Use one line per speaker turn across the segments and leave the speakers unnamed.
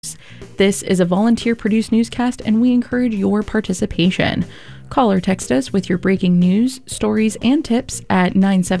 This is a volunteer-produced newscast, and we encourage your participation. Call or text us with your breaking news, stories, and tips at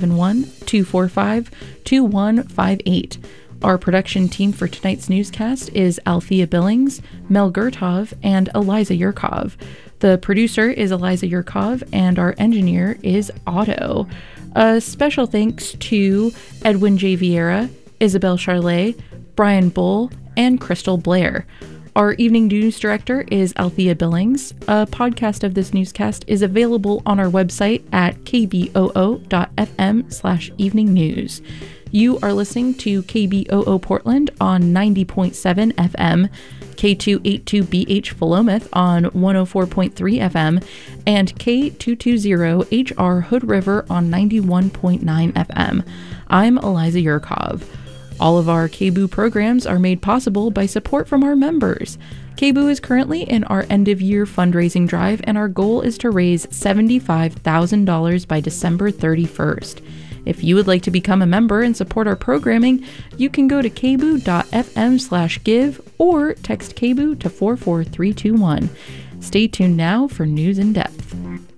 971-245-2158. Our production team for tonight's newscast is Althea Billings, Mel Gertov, and Eliza Yurkov. The producer is Eliza Yurkov, and our engineer is Otto. A special thanks to Edwin J. Vieira, Isabel Charlet, Brian Bull, and Crystal Blair. Our evening news director is Althea Billings. A podcast of this newscast is available on our website at kboo.fm/evening news. You are listening to KBOO Portland on 90.7 FM, K282BH Philomath on 104.3 FM, and K220HR Hood River on 91.9 FM. I'm Eliza Yurkov. All of our KBOO programs are made possible by support from our members. KBOO is currently in our end-of-year fundraising drive, and our goal is to raise $75,000 by December 31st. If you would like to become a member and support our programming, you can go to kboo.fm/give or text KBOO to 44321. Stay tuned now for News in Depth.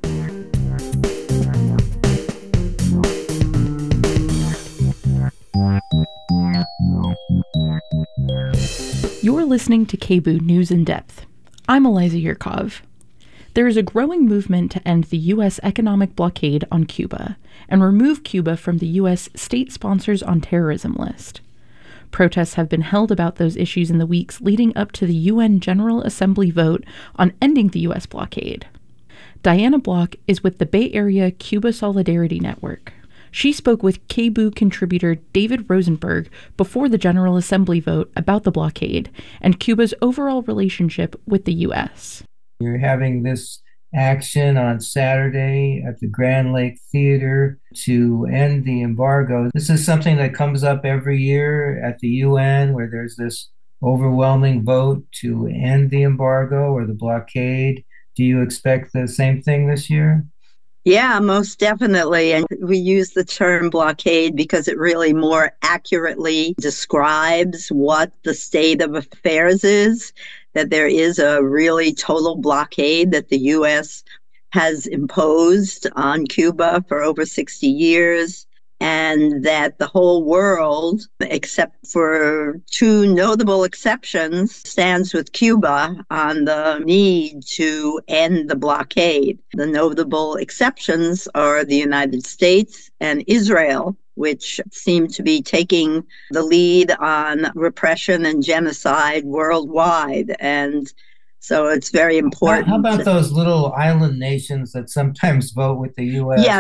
You're listening to KBOO News in Depth. I'm Eliza Yurkov. There is a growing movement to end the U.S. economic blockade on Cuba and remove Cuba from the U.S. State Sponsors on Terrorism list. Protests have been held about those issues in the weeks leading up to the UN General Assembly vote on ending the U.S. blockade. Diana Block is with the Bay Area Cuba Solidarity Network. She spoke with KBOO contributor David Rosenberg before the General Assembly vote about the blockade and Cuba's overall relationship with the U.S.
You're having this action on Saturday at the Grand Lake Theater to end the embargo. This is something that comes up every year at the UN, where there's this overwhelming vote to end the embargo or the blockade. Do you expect the same thing this year?
Yeah, most definitely. And we use the term blockade because it really more accurately describes what the state of affairs is, that there is a really total blockade that the U.S. has imposed on Cuba for over 60 years, and that the whole world, except for two notable exceptions, stands with Cuba on the need to end the blockade. The notable exceptions are the United States and Israel, which seem to be taking the lead on repression and genocide worldwide. And so it's very important.
How about those little island nations that sometimes vote with the U.S.?
Yeah,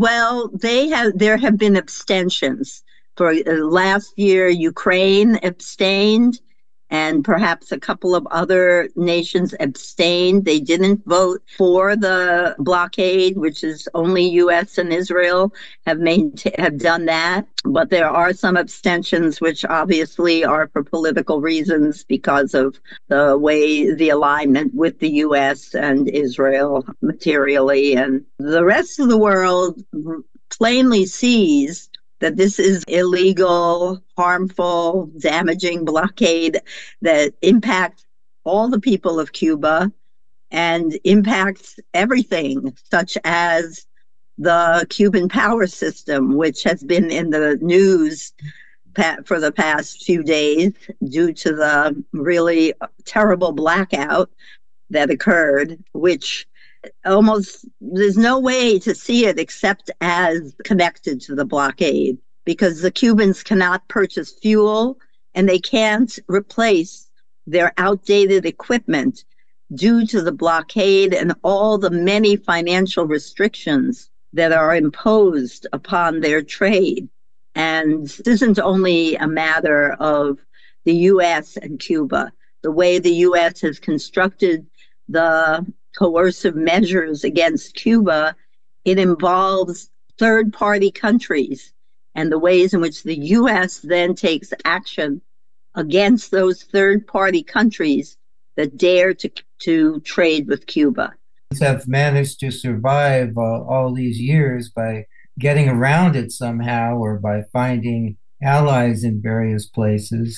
there have been abstentions. For last year, Ukraine abstained, and perhaps a couple of other nations abstained. They didn't vote for the blockade, which is only U.S. and Israel have done that. But there are some abstentions, which obviously are for political reasons because of the way the alignment with the U.S. and Israel materially. And the rest of the world plainly sees that this is illegal, harmful, damaging blockade that impacts all the people of Cuba and impacts everything, such as the Cuban power system, which has been in the news for the past few days due to the really terrible blackout that occurred, which there's no way to see it except as connected to the blockade, because the Cubans cannot purchase fuel and they can't replace their outdated equipment due to the blockade and all the many financial restrictions that are imposed upon their trade. And this isn't only a matter of the U.S. and Cuba. The way the U.S. has constructed the coercive measures against Cuba, it involves third-party countries and the ways in which the U.S. then takes action against those third-party countries that dare to trade with Cuba.
Have managed to survive all these years by getting around it somehow or by finding allies in various places.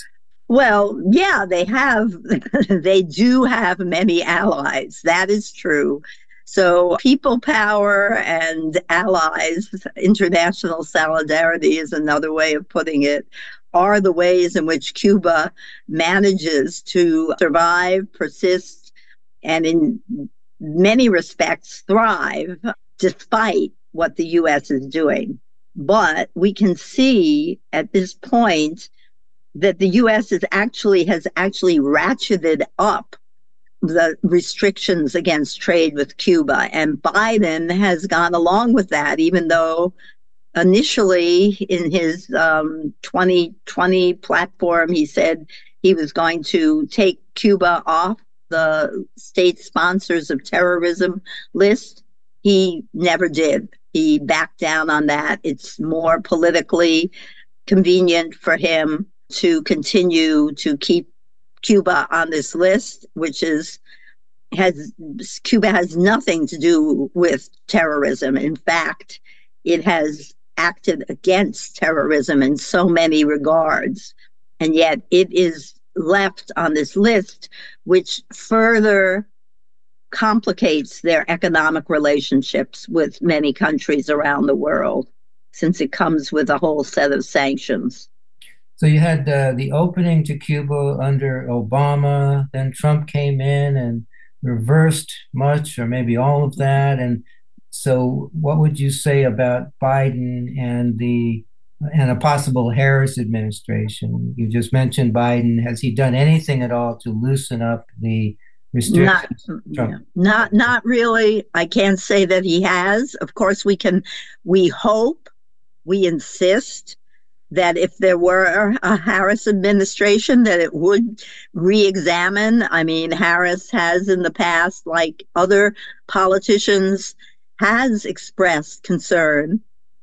Well, yeah, they have, they do have many allies. That is true. So, people power and allies, international solidarity is another way of putting it, are the ways in which Cuba manages to survive, persist, and in many respects thrive despite what the U.S. is doing. But we can see at this point that the U.S. has actually ratcheted up the restrictions against trade with Cuba, and Biden has gone along with that, even though initially in his 2020 platform he said he was going to take Cuba off the state sponsors of terrorism list. He never did. He backed down on that. It's more politically convenient for him to continue to keep Cuba on this list, which Cuba has nothing to do with terrorism. In fact, it has acted against terrorism in so many regards, and yet it is left on this list, which further complicates their economic relationships with many countries around the world, since it comes with a whole set of sanctions.
So you had the opening to Cuba under Obama, then Trump came in and reversed much or maybe all of that. And so what would you say about Biden and a possible Harris administration? You just mentioned Biden. Has he done anything at all to loosen up the restrictions?
Not really. I can't say that he has. Of course, we hope, we insist that if there were a Harris administration, that it would re-examine. I mean, Harris has in the past, like other politicians, has expressed concern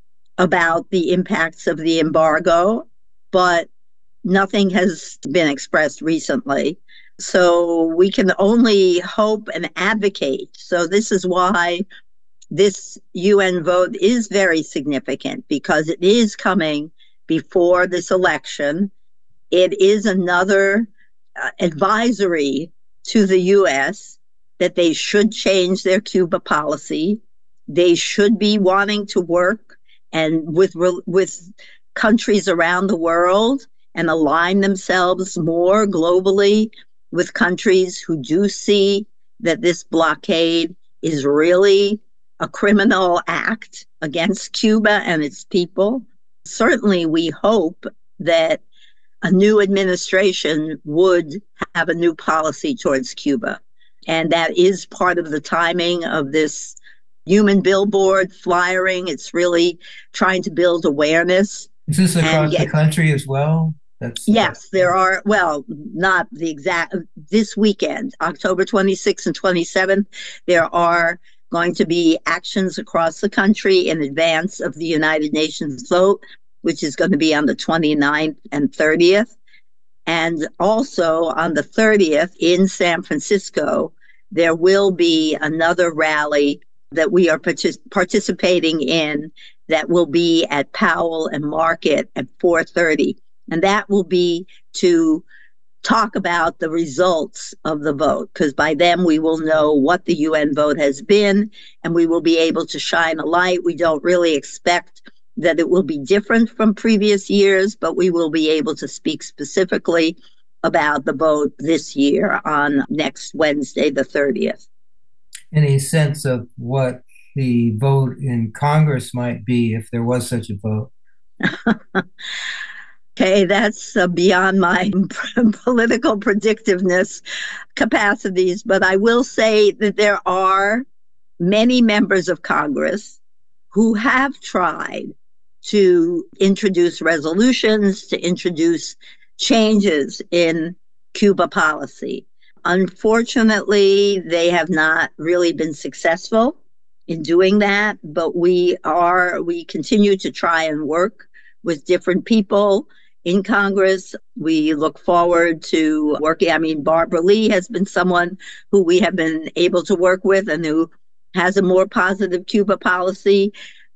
about the impacts of the embargo, but nothing has been expressed recently. So we can only hope and advocate. So this is why this UN vote is very significant, because it is coming before this election. It is another advisory to the U.S. that they should change their Cuba policy. They should be wanting to work and with countries around the world and align themselves more globally with countries who do see that this blockade is really a criminal act against Cuba and its people. Certainly, we hope that a new administration would have a new policy towards Cuba. And that is part of the timing of this human billboard flyering. It's really trying to build awareness.
Is this across the country as well?
Yes, there are. Well, not the exact. This weekend, October 26th and 27th, there are going to be actions across the country in advance of the United Nations vote, which is going to be on the 29th and 30th. And also on the 30th in San Francisco, there will be another rally that we are participating in that will be at Powell and Market at 4:30. And that will be to talk about the results of the vote, because by then we will know what the UN vote has been, and we will be able to shine a light. We don't really expect that it will be different from previous years, but we will be able to speak specifically about the vote this year on next Wednesday, the 30th.
Any sense of what the vote in Congress might be if there was such a vote?
Okay, that's beyond my political predictiveness capacities, but I will say that there are many members of Congress who have tried to introduce resolutions, to introduce changes in Cuba policy. Unfortunately, they have not really been successful in doing that, but we continue to try and work with different people in Congress. We look forward to working. I mean, Barbara Lee has been someone who we have been able to work with and who has a more positive Cuba policy.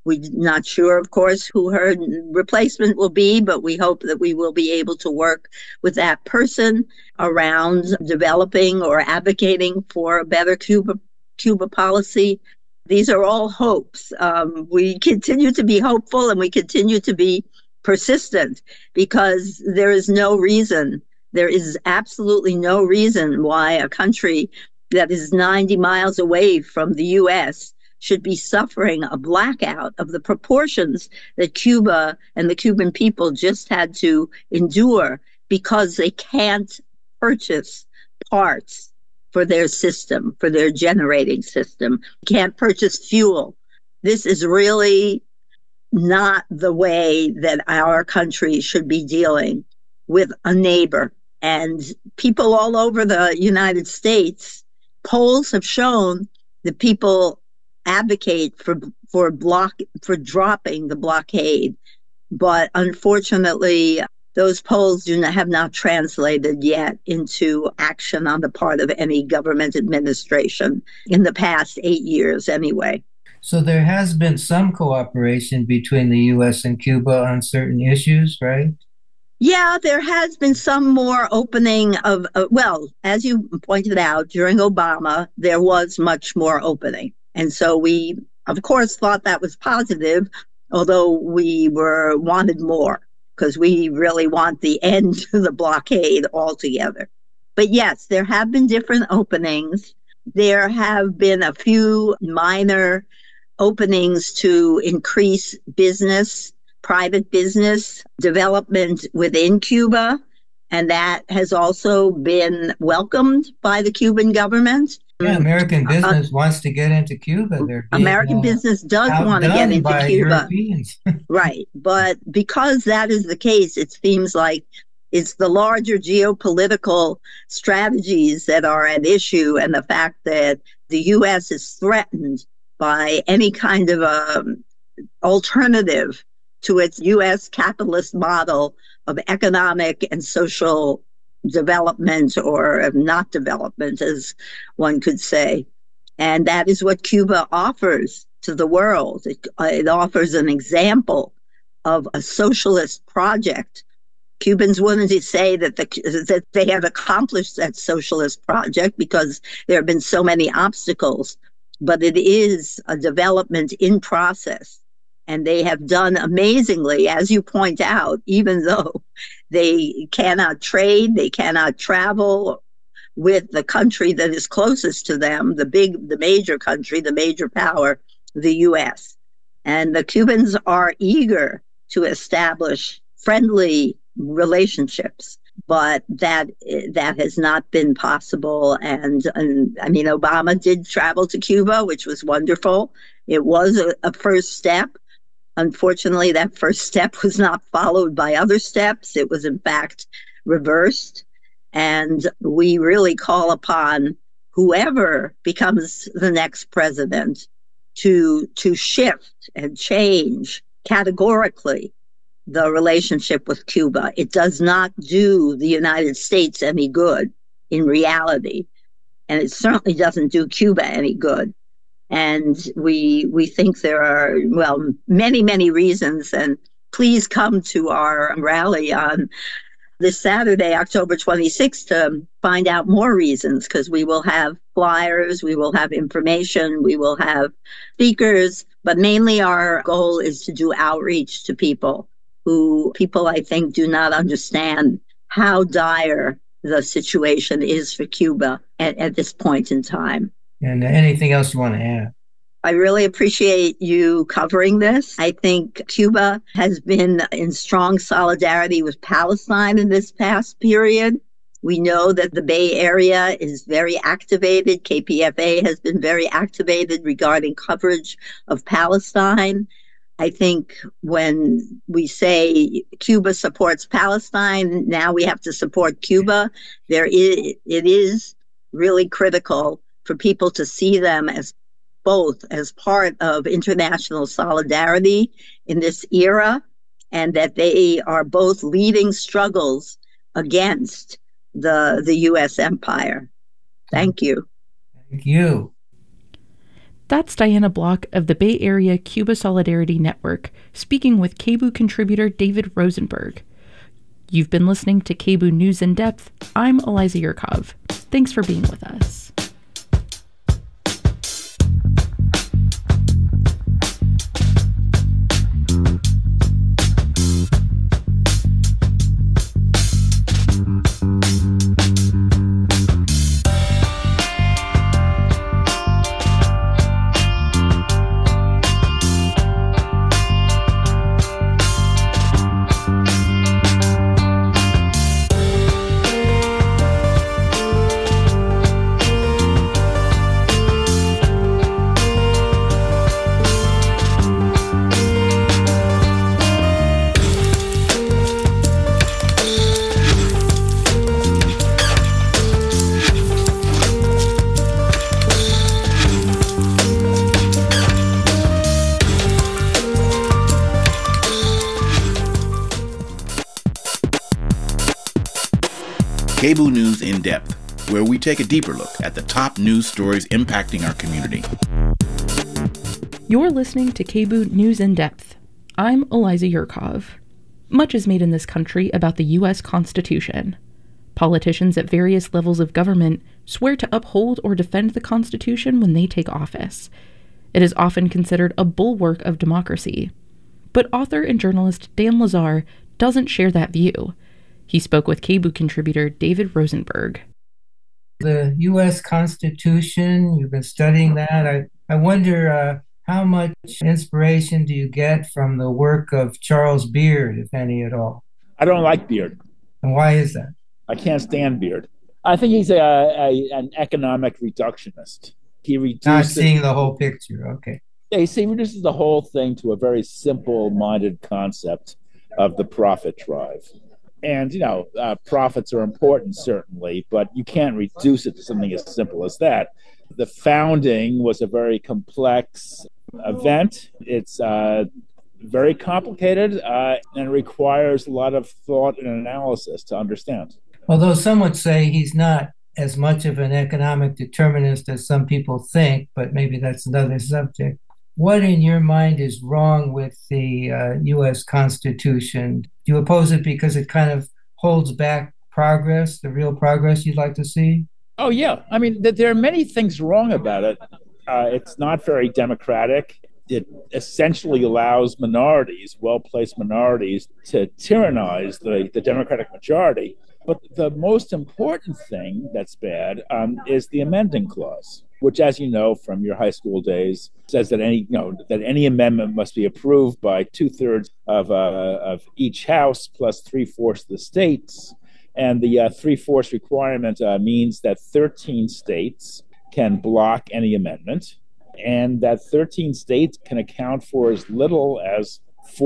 We're not sure, of course, who her replacement will be, but we hope that we will be able to work with that person around developing or advocating for a better Cuba policy. These are all hopes. We continue to be hopeful and we continue to be persistent because there is no reason, there is absolutely no reason why a country that is 90 miles away from the U.S. should be suffering a blackout of the proportions that Cuba and the Cuban people just had to endure because they can't purchase parts for their system, for their generating system, can't purchase fuel. This is really not the way that our country should be dealing with a neighbor. And people all over the United States, polls have shown that people advocate for dropping the blockade. But unfortunately, those polls have not translated yet into action on the part of any government administration in the past 8 years anyway.
So there has been some cooperation between the U.S. and Cuba on certain issues, right?
Yeah, there has been some more opening of, well, as you pointed out, during Obama, there was much more opening. And so we, of course, thought that was positive, although we wanted more because we really want the end to the blockade altogether. But yes, there have been different openings. There have been a few minor openings to increase private business development within Cuba, and that has also been welcomed by the Cuban government.
Yeah, American business wants to get into Cuba.
American business does want to get into Cuba. Right. But because that is the case, it seems like it's the larger geopolitical strategies that are at issue and the fact that the U.S. is threatened by any kind of alternative to its U.S. capitalist model of economic and social development, or not development, as one could say. And that is what Cuba offers to the world. It offers an example of a socialist project. Cubans wouldn't say that they have accomplished that socialist project because there have been so many obstacles, but it is a development in process. And they have done amazingly, as you point out, even though they cannot trade, they cannot travel with the country that is closest to them, the major country, the major power, the U.S. And the Cubans are eager to establish friendly relationships, but that has not been possible. And I mean, Obama did travel to Cuba, which was wonderful. It was a first step. Unfortunately, that first step was not followed by other steps. It was, in fact, reversed. And we really call upon whoever becomes the next president to shift and change categorically the relationship with Cuba. It does not do the United States any good in reality. And it certainly doesn't do Cuba any good. And we think there are, well, many, many reasons. And please come to our rally on this Saturday, October 26th, to find out more reasons, because we will have flyers, we will have information, we will have speakers. But mainly our goal is to do outreach to people I think do not understand how dire the situation is for Cuba at this point in time.
And anything else you want to add?
I really appreciate you covering this. I think Cuba has been in strong solidarity with Palestine in this past period. We know that the Bay Area is very activated. KPFA has been very activated regarding coverage of Palestine. I think when we say Cuba supports Palestine, now we have to support Cuba. It is really critical for people to see them as both as part of international solidarity in this era, and that they are both leading struggles against the U.S. empire. Thank you.
Thank you.
That's Diana Block of the Bay Area Cuba Solidarity Network, speaking with KBOO contributor David Rosenberg. You've been listening to KBOO News in Depth. I'm Eliza Yurkov. Thanks for being with us.
KBOO News in Depth, where we take a deeper look at the top news stories impacting our community.
You're listening to KBOO News in Depth. I'm Eliza Yurkov. Much is made in this country about the U.S. Constitution. Politicians at various levels of government swear to uphold or defend the Constitution when they take office. It is often considered a bulwark of democracy. But author and journalist Dan Lazare doesn't share that view. He spoke with KBOO contributor David Rosenberg.
The U.S. Constitution, you've been studying that. I wonder how much inspiration do you get from the work of Charles Beard, if any at all?
I don't like Beard.
And why is that?
I can't stand Beard. I think he's an economic reductionist. He reduces,
not seeing the whole picture, okay.
Yeah, he reduces the whole thing to a very simple-minded concept of the profit drive. And, profits are important, certainly, but you can't reduce it to something as simple as that. The founding was a very complex event. It's very complicated and requires a lot of thought and analysis to understand.
Although some would say he's not as much of an economic determinist as some people think, but maybe that's another subject. What in your mind is wrong with the U.S. Constitution? Do you oppose it because it kind of holds back progress, the real progress you'd like to see?
Oh, yeah. I mean, there are many things wrong about it. It's not very democratic. It essentially allows minorities, well-placed minorities, to tyrannize the Democratic majority. But the most important thing that's bad is the amending clause, which, as you know from your high school days, says that any amendment must be approved by 2/3 of each house plus 3/4 of the states. And the 3/4 requirement means that 13 states can block any amendment, and that 13 states can account for as little as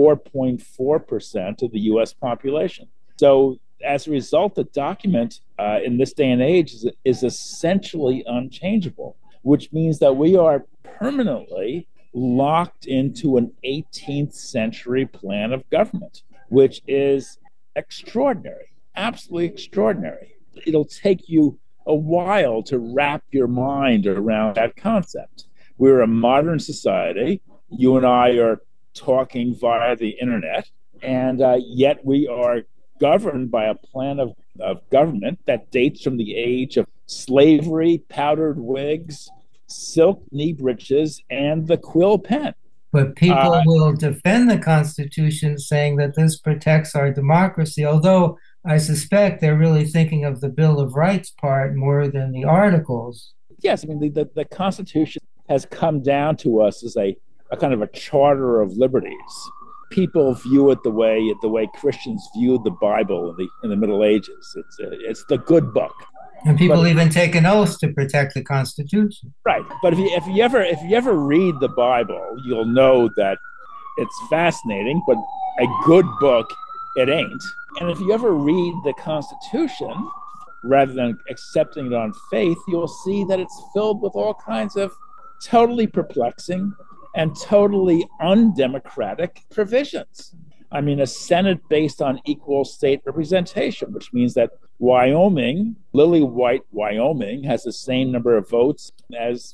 4.4% of the U.S. population. So as a result, the document in this day and age is essentially unchangeable, which means that we are permanently locked into an 18th century plan of government, which is extraordinary, absolutely extraordinary. It'll take you a while to wrap your mind around that concept. We're a modern society. You and I are talking via the internet, and yet we are governed by a plan of government that dates from the age of slavery, powdered wigs, silk knee breeches, and the quill pen.
But people will defend the Constitution, saying that this protects our democracy, although I suspect they're really thinking of the Bill of Rights part more than the articles.
Yes, I mean, the Constitution has come down to us as a kind of a charter of liberties. People view it the way Christians viewed the Bible in the Middle Ages. It's the good book.
And people even take an oath to protect the Constitution.
Right. But if you ever read the Bible, you'll know that it's fascinating, but a good book it ain't. And if you ever read the Constitution, rather than accepting it on faith, you'll see that it's filled with all kinds of totally perplexing and totally undemocratic provisions. I mean, a Senate based on equal state representation, which means that Wyoming, Lily White, Wyoming, has the same number of votes as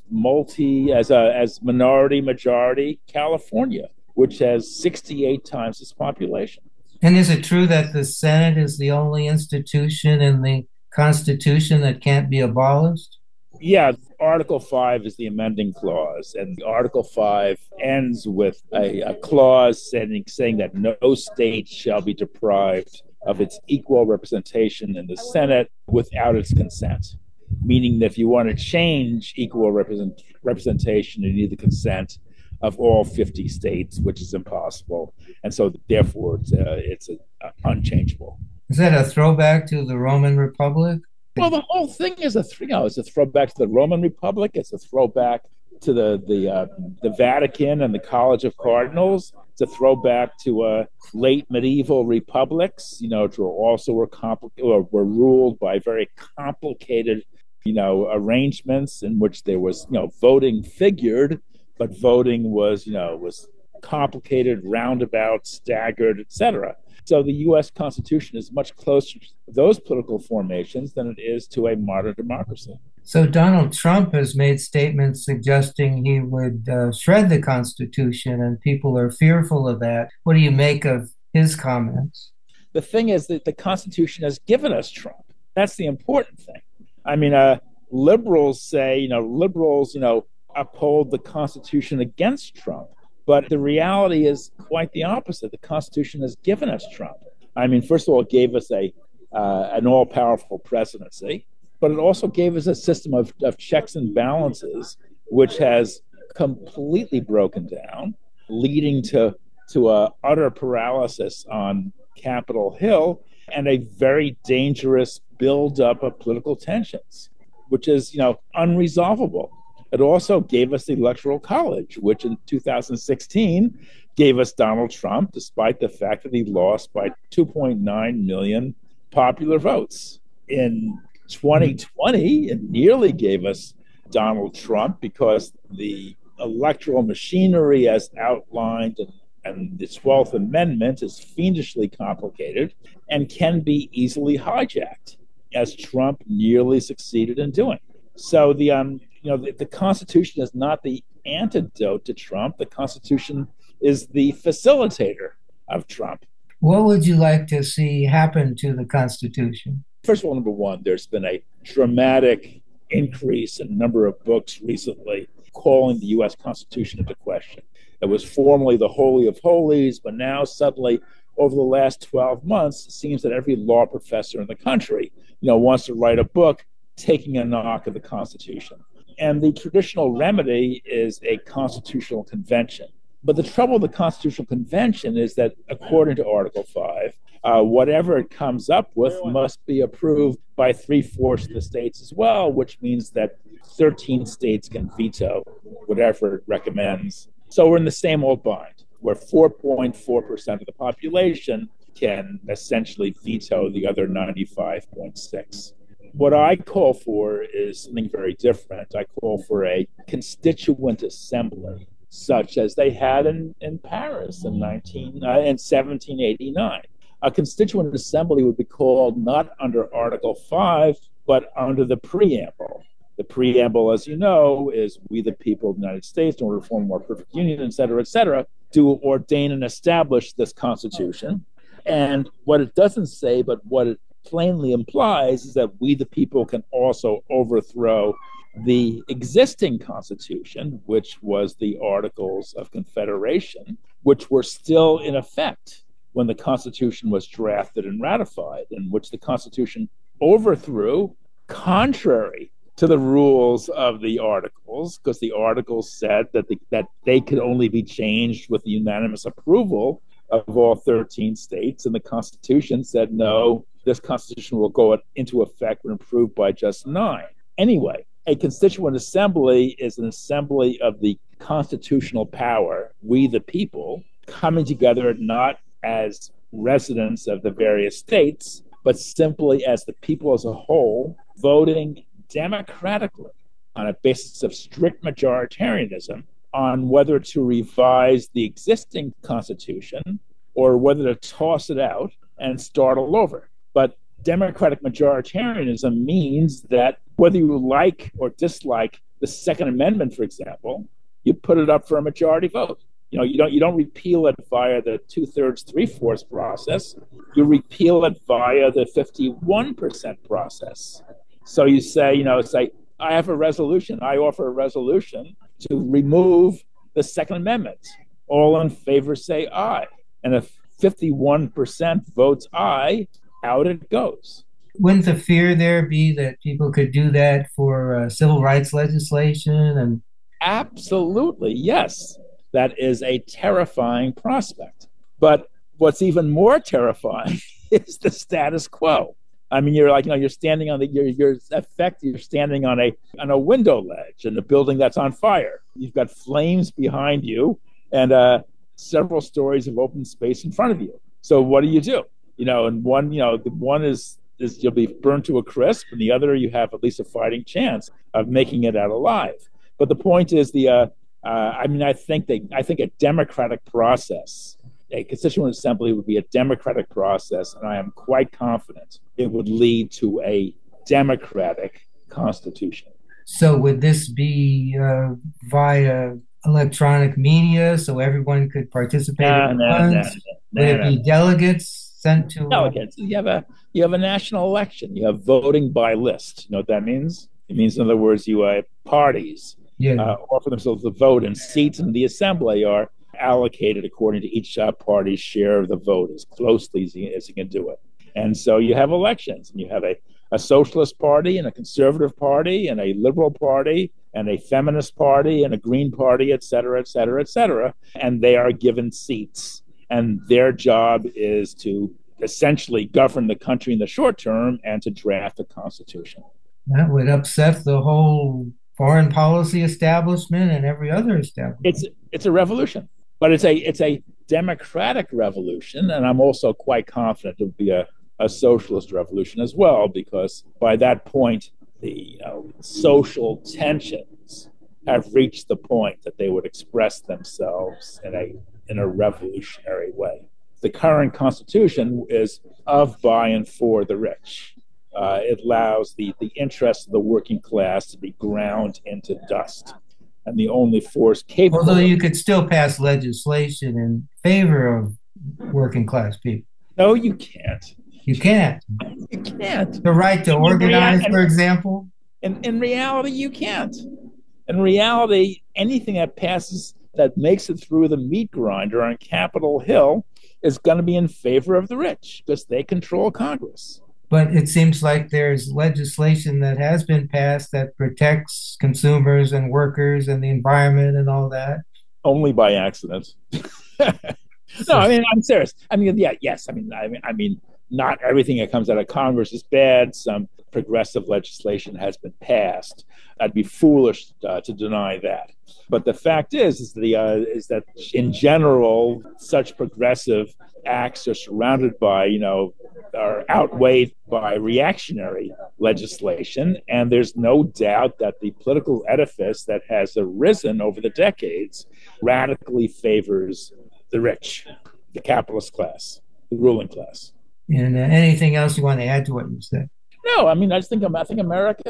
minority majority California, which has 68 times its population.
And is it true that the Senate is the only institution in the Constitution that can't be abolished?
Yeah, Article 5 is the amending clause, and Article 5 ends with a clause saying that no state shall be deprived of its equal representation in the Senate without its consent, meaning that if you want to change equal representation, you need the consent of all 50 states, which is impossible. And so therefore, it's unchangeable.
Is that a throwback to the Roman Republic?
Well, the whole thing is it's a throwback to the Roman Republic. It's a throwback to the Vatican and the College of Cardinals. It's a throwback to late medieval republics, which were ruled by very complicated, arrangements in which there was, voting figured, but voting was complicated, roundabout, staggered, etc. So the U.S. Constitution is much closer to those political formations than it is to a modern democracy.
So Donald Trump has made statements suggesting he would shred the Constitution, and people are fearful of that. What do you make of his comments?
The thing is that the Constitution has given us Trump. That's the important thing. I mean, liberals say, uphold the Constitution against Trump. But the reality is quite the opposite. The Constitution has given us Trump. I mean, first of all, it gave us an all-powerful presidency, but it also gave us a system of checks and balances, which has completely broken down, leading to utter paralysis on Capitol Hill and a very dangerous buildup of political tensions, which is, unresolvable. It also gave us the Electoral College, which in 2016 gave us Donald Trump, despite the fact that he lost by 2.9 million popular votes. In 2020, it nearly gave us Donald Trump because the electoral machinery as outlined and the 12th Amendment is fiendishly complicated and can be easily hijacked, as Trump nearly succeeded in doing. So the Constitution is not the antidote to Trump. The Constitution is the facilitator of Trump.
What would you like to see happen to the Constitution?
First of all, number one, there's been a dramatic increase in the number of books recently calling the U.S. Constitution into question. It was formerly the Holy of Holies, but now suddenly, over the last 12 months, it seems that every law professor in the country, wants to write a book taking a knock at the Constitution. And the traditional remedy is a constitutional convention. But the trouble with the Constitutional Convention is that, according to Article 5, whatever it comes up with must be approved by 3/4 of the states as well, which means that 13 states can veto whatever it recommends. So we're in the same old bind, where 4.4% of the population can essentially veto the other 95.6%. What I call for is something very different. I call for a constituent assembly, such as they had in Paris in 1789. A constituent assembly would be called not under Article 5, but under the preamble. The preamble, as you know, is we the people of the United States, in order to form a more perfect union, et cetera, do ordain and establish this Constitution. And what it doesn't say, but what it plainly implies, is that we the people can also overthrow the existing Constitution, which was the Articles of Confederation, which were still in effect when the Constitution was drafted and ratified, and which the Constitution overthrew contrary to the rules of the Articles, because the Articles said that they could only be changed with the unanimous approval of all 13 states, and the Constitution said, no, this Constitution will go into effect when approved by just 9. Anyway, a constituent assembly is an assembly of the constitutional power, we the people, coming together not as residents of the various states, but simply as the people as a whole, voting democratically on a basis of strict majoritarianism on whether to revise the existing Constitution or whether to toss it out and start all over. But democratic majoritarianism means that whether you like or dislike the Second Amendment, for example, you put it up for a majority vote. You don't repeal it via the 2/3, 3/4 process. You repeal it via the 51% process. So you say, I have a resolution. I offer a resolution to remove the Second Amendment. All in favor say aye. And if 51% votes aye, out it goes.
Wouldn't the fear there be that people could do that for civil rights legislation? And
absolutely, yes. That is a terrifying prospect. But what's even more terrifying is the status quo. I mean, you're standing on you're standing on a window ledge in the building that's on fire. You've got flames behind you and several stories of open space in front of you. So what do? And the one is you'll be burned to a crisp, and the other you have at least a fighting chance of making it out alive. But the point is I think a democratic process, a constituent assembly would be a democratic process, and I am quite confident it would lead to a democratic constitution.
So would this be via electronic media so everyone could participate at once? Would it be delegates sent to...
Delegates. You have a national election. You have voting by list. You know what that means? It means, in other words, you have parties offer themselves the vote, and seats in the assembly are allocated according to each party's share of the vote as closely as you can do it. And so you have elections, and you have a socialist party and a conservative party and a liberal party and a feminist party and a green party, et cetera, et cetera, et cetera. And they are given seats. And their job is to essentially govern the country in the short term and to draft a constitution.
That would upset the whole foreign policy establishment and every other establishment.
It's a revolution, but it's a democratic revolution, and I'm also quite confident it would be a socialist revolution as well, because by that point the social tensions have reached the point that they would express themselves in a revolutionary way. The current constitution is of, by, and for the rich. It allows the interests of the working class to be ground into dust. And the only force capable...
Although you could still pass legislation in favor of working class people.
No, you can't.
You can't.
You can't.
The right to organize, for example?
In reality, you can't. In reality, anything that passes, that makes it through the meat grinder on Capitol Hill is going to be in favor of the rich because they control Congress.
But it seems like there's legislation that has been passed that protects consumers and workers and the environment and all that.
Only by accident. No, I mean, I'm serious. I mean, yeah, yes. I mean, not everything that comes out of Congress is bad. Some progressive legislation has been passed. I'd be foolish to deny that. But the fact is that in general, such progressive acts are surrounded by, are outweighed by reactionary legislation. And there's no doubt that the political edifice that has arisen over the decades radically favors the rich, the capitalist class, the ruling class.
And anything else you want to add to what you said?
No, I mean, I think America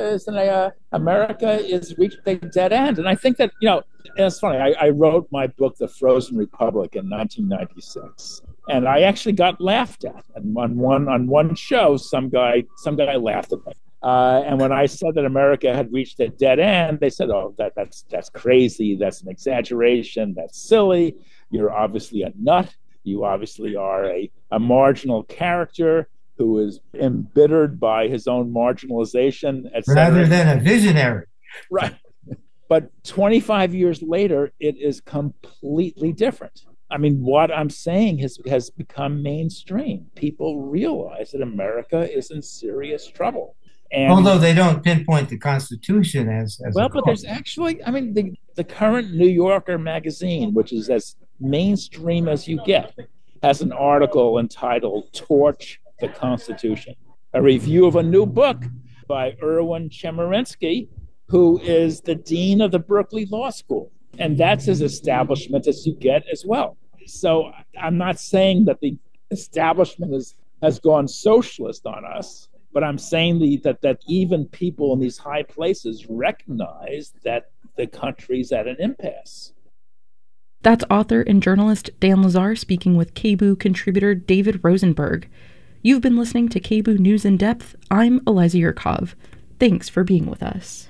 is reached a dead end, and I think that and it's funny. I wrote my book, The Frozen Republic, in 1996, and I actually got laughed at. And on one show, some guy laughed at me. And when I said that America had reached a dead end, they said, "Oh, that's crazy. That's an exaggeration. That's silly. You're obviously a nut. You obviously are a marginal character who is embittered by his own marginalization, etc."
Rather than a visionary.
Right. But 25 years later, it is completely different. I mean, what I'm saying has become mainstream. People realize that America is in serious trouble. And,
although they don't pinpoint the Constitution as
well, but there's actually, I mean, the current New Yorker magazine, which is as mainstream as you get, has an article entitled "Torch the Constitution," a review of a new book by Erwin Chemerinsky, who is the dean of the Berkeley Law School. And that's as establishment as you get as well. So I'm not saying that the establishment is has gone socialist on us. But I'm saying that even people in these high places recognize that the country's at an impasse.
That's author and journalist Dan Lazare speaking with KBOO contributor David Rosenberg. You've been listening to KBOO News in Depth. I'm Eliza Yurkov. Thanks for being with us.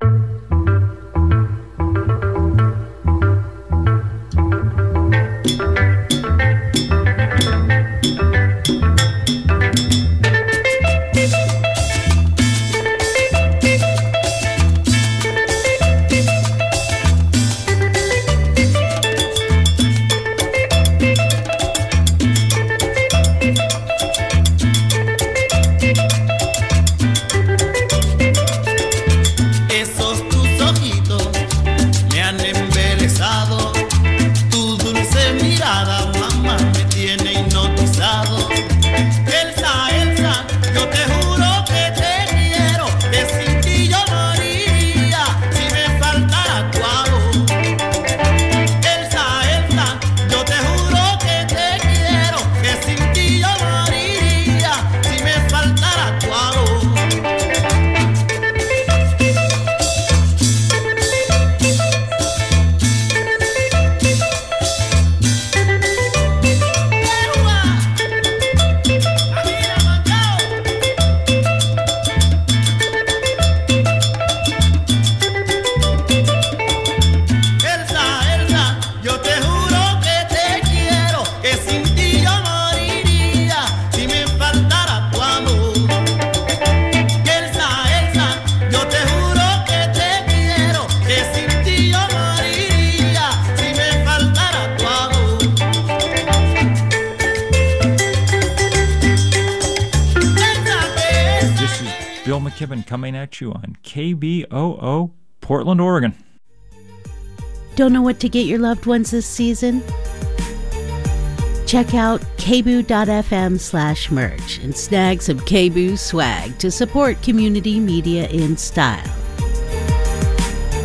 Bill McKibben coming at you on KBOO, Portland, Oregon.
Don't know what to get your loved ones this season? Check out kboo.fm/merch and snag some KBOO swag to support community media in style.